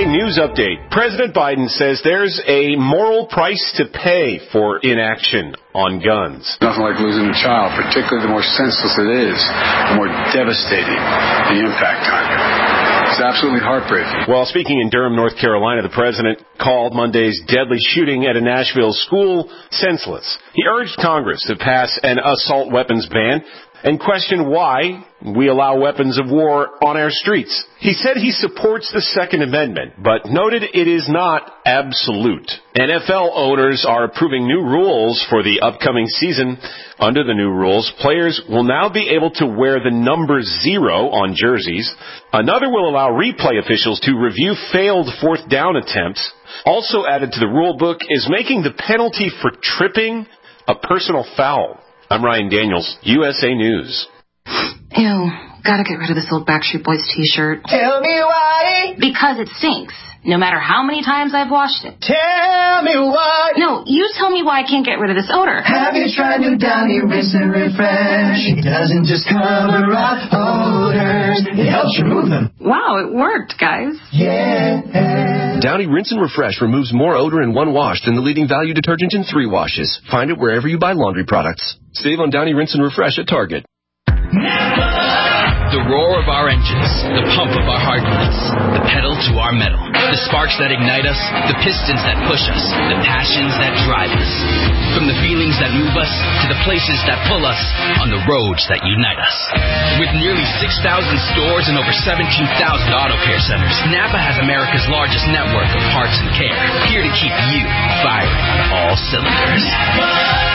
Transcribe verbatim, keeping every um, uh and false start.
A News Update. President Biden says there's a moral price to pay for inaction on guns. Nothing like losing a child, particularly the more senseless it is, the more devastating the impact on you. It's absolutely heartbreaking. While speaking in Durham, North Carolina, the president called Monday's deadly shooting at a Nashville school senseless. He urged Congress to pass an assault weapons ban and questioned why we allow weapons of war on our streets. He said he supports the Second Amendment, but noted it is not absolute. N F L owners are approving new rules for the upcoming season. Under the new rules, players will now be able to wear the number zero on jerseys. Another will allow replay officials to review failed fourth down attempts. Also added to the rule book is making the penalty for tripping a personal foul. I'm Ryan Daniels, U S A News. Ew, gotta get rid of this old Backstreet Boys t-shirt. Tell me why. Because it stinks, no matter how many times I've washed it. Tell me why. No, you tell me why I can't get rid of this odor. Have you tried new Downy Rinse and Refresh? It doesn't just cover up odors, it helps remove them. Wow, it worked, guys. Yeah. Downy Rinse and Refresh removes more odor in one wash than the leading value detergent in three washes. Find it wherever you buy laundry products. Save on Downy Rinse and Refresh at Target. The roar of our engines, the pump of our heartbeats, the pedal to our metal, the sparks that ignite us, the pistons that push us, the passions that drive us. From the feelings that move us to the places that pull us on the roads that unite us. With nearly six thousand stores and over seventeen thousand auto care centers, Napa has America's largest network of parts and care, here to keep you firing on all cylinders.